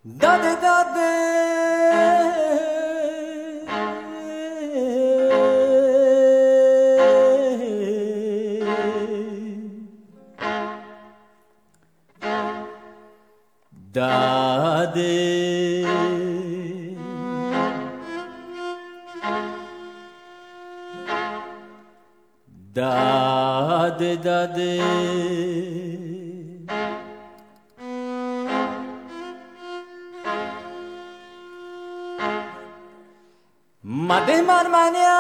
Dade, dade, dade, dade, dade. Made marmania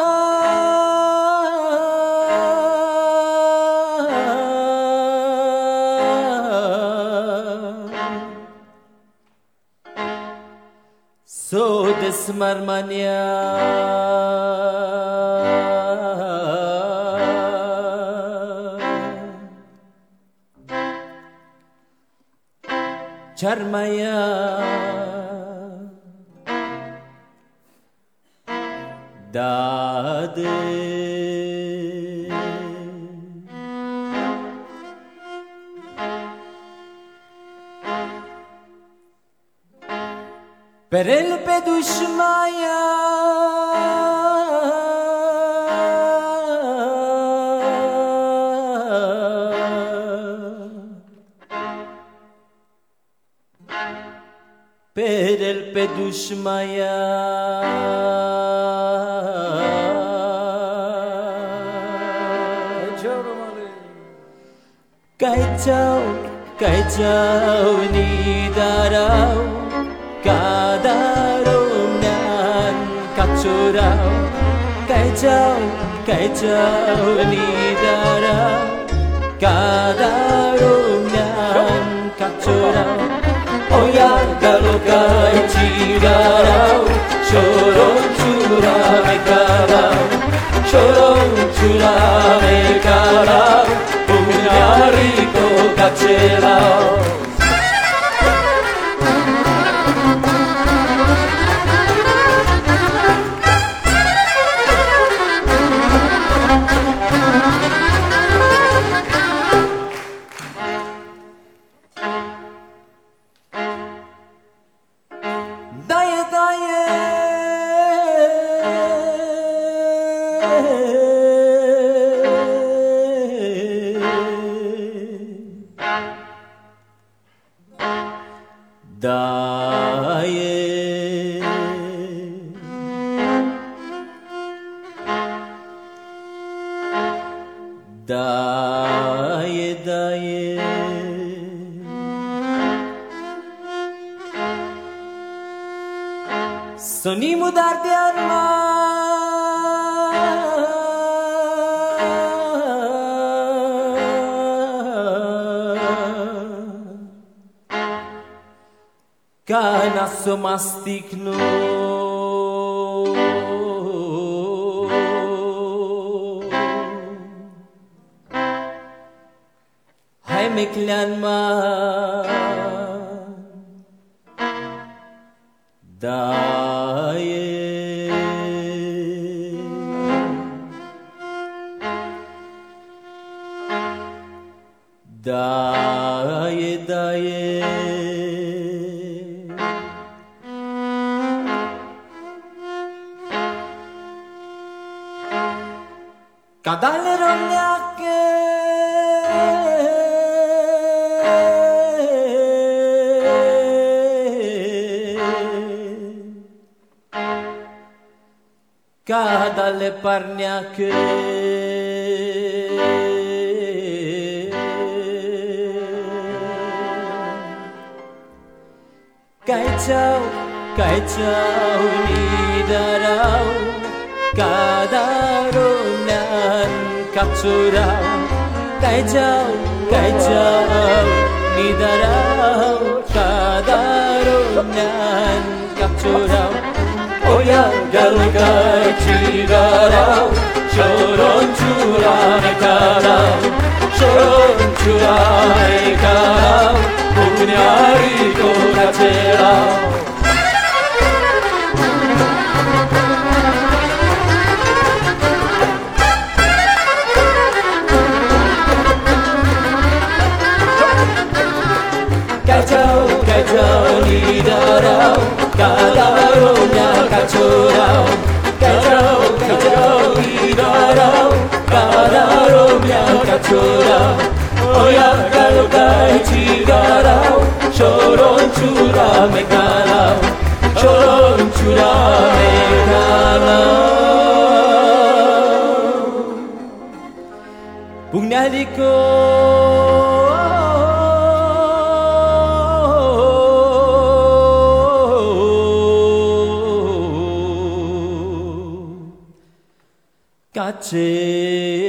so des marmania charmaya dade per el pe dushmaya per el pe dushmaya Kai chau ni darau kadarum nan kacurau Kai chau ni darau kadarum nan kacurau Oyar kalau kai cigarau Shorong curame karau Shorong curame karau Punyariko kacelau Daye daye Daye Daye daye Soni mudar de arma Kana somastikno Hai meklanma Daye Daye daye Kadale romnyake Kadale parnyake Kai chau ni darau Kadarum nan kacurau Kai chau ni darau Kadarum nan kacurau Oyar galau kai cigarau Shorong curame karau Shorong curame karau Punyariko kacelau Kai chau ni gatchoraw Oya galo garau Choron churame kalau Choron churame kalau Pugnaliko Kache